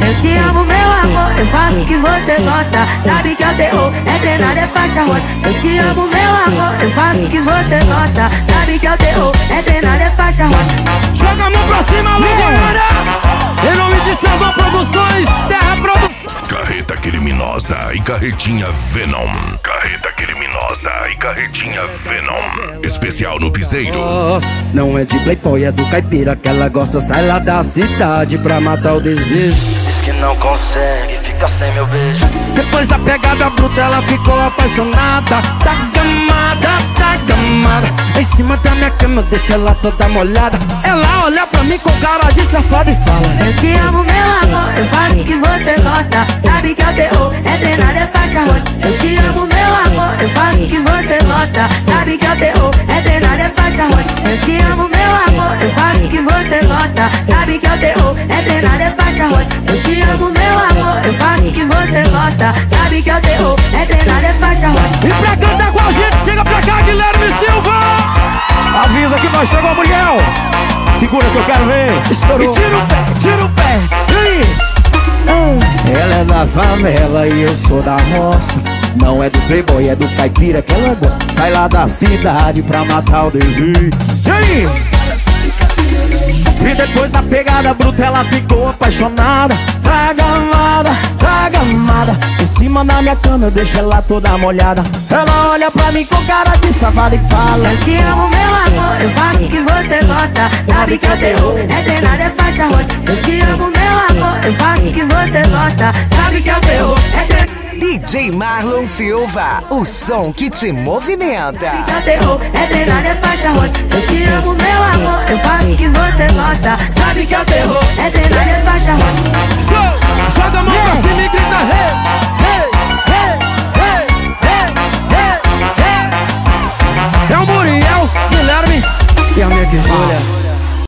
Eu te amo, meu amor, eu faço o que você gosta. Sabe que é o terror, é treinado, é faixa rosa. Eu te amo, meu amor, eu faço o que você gosta. Sabe que é o terror, é treinado, é faixa rosa. Joga a mão pra cima, alô, galera! Em nome de Selva Produções, Terra Produções. Carreta Criminosa e Carretinha Venom. Carreta Criminosa e Carretinha Venom. Especial no Piseiro. Não é de playboy, é do caipira que ela gosta. Sai lá da cidade pra matar o desejo. Diz que não consegue, fica sem meu beijo. Depois da pegada bruta ela ficou apaixonada. Tá gamada, tá gamada. Em cima da minha cama, deixa ela toda molhada. Ela olha pra mim com cara de safada e fala: eu te amo, meu amor, eu faço o que você gosta. Sabe que é o terror, é treinado, é faixa rosa. Eu te amo, meu amor, eu faço o que você gosta. Sabe que é o terror, é treinado, é faixa rosa. Eu te amo, meu amor, eu faço o que você gosta. Sabe que é o terror, é treinado, é faixa rosa. Eu te amo, meu amor, eu faço o que você gosta. Sabe que é o terror, é treinado, é faixa rosa. E pra cantar com a gente, chega pra cá, Guilherme Silva. Avisa que nós chegamos, Muriel. Segura que eu quero ver. Estourou. E tira o pé, tira o pé. E aí? Ela é da favela e eu sou da roça. Não é do playboy, é do caipira que ela gosta. Sai lá da cidade pra matar o desejo. E aí? E depois da pegada bruta ela ficou apaixonada. Tá gamada, tá gamada. Em cima da minha cama eu deixo ela toda molhada. Ela olha pra mim com cara de safada e fala: eu te amo, meu amor, eu faço o que você gosta. Sabe que é o terror, é treinado, é faixa rosa. Eu te amo, meu amor, eu faço o que você gosta. Sabe que é o terror, é treinado. DJ Marlon Silva, o som que te movimenta. Sabe que é o terror, é treinado, é faixa rosa. Eu te amo, meu amor, eu faço o que você gosta. Sabe que é o terror, é treinado, é faixa rosa. Joga a mão pra cima e grita: hey, hey, hey, hey, hey, hey, hey. É o Muriel, Guilherme e a minha Guizulha.